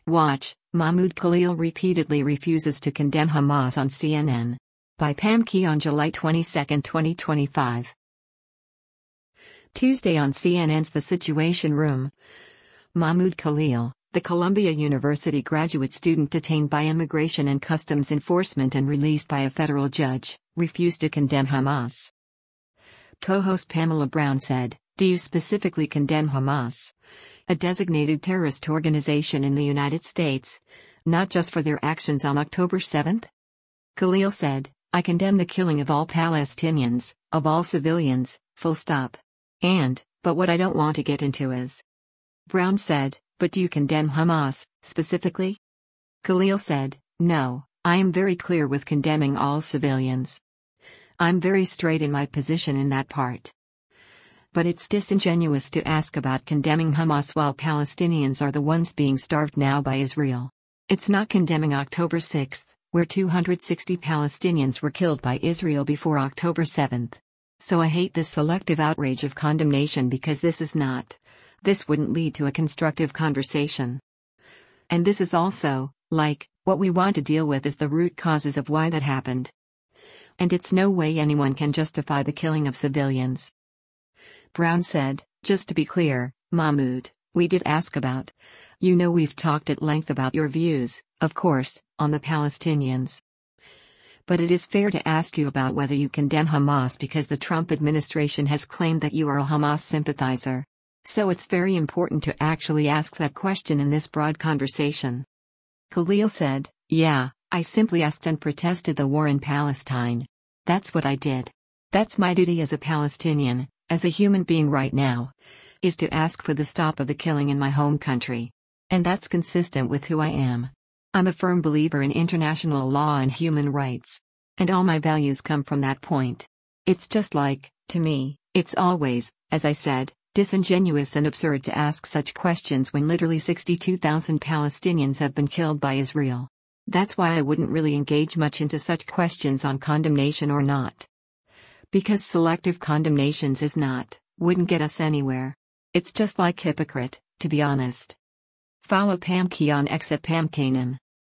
Watch, Mahmoud Khalil repeatedly refuses to condemn Hamas on CNN. By Pam Key on July 22, 2025. Tuesday on CNN's The Situation Room. Mahmoud Khalil, the Columbia University graduate student detained by Immigration and Customs Enforcement and released by a federal judge, refused to condemn Hamas. Co-host Pamela Brown said, "Do you specifically condemn Hamas, a designated terrorist organization in the United States, not just for their actions on October 7? Khalil said, "I condemn the killing of all Palestinians, of all civilians, full stop. But what I don't want to get into is." Brown said, "But do you condemn Hamas, specifically?" Khalil said, "No, I am very clear with condemning all civilians. I'm very straight in my position in that part. But it's disingenuous to ask about condemning Hamas while Palestinians are the ones being starved now by Israel. It's not condemning October 6, where 260 Palestinians were killed by Israel before October 7. So I hate this selective outrage of condemnation because this wouldn't lead to a constructive conversation. And this is also, what we want to deal with is the root causes of why that happened. And it's no way anyone can justify the killing of civilians." Brown said, "Just to be clear, Mahmoud, we did ask about. We've talked at length about your views, of course, on the Palestinians. But it is fair to ask you about whether you condemn Hamas because the Trump administration has claimed that you are a Hamas sympathizer. So it's very important to actually ask that question in this broad conversation." Khalil said, "Yeah, I simply asked and protested the war in Palestine. That's what I did. That's my duty as a Palestinian, as a human being right now, is to ask for the stop of the killing in my home country. And that's consistent with who I am. I'm a firm believer in international law and human rights. And all my values come from that point. It's just to me, it's always, as I said, disingenuous and absurd to ask such questions when literally 62,000 Palestinians have been killed by Israel. That's why I wouldn't really engage much into such questions on condemnation or not. Because selective condemnations wouldn't get us anywhere. It's just hypocrite, to be honest." Follow Pam Key on X at Pam Kanan.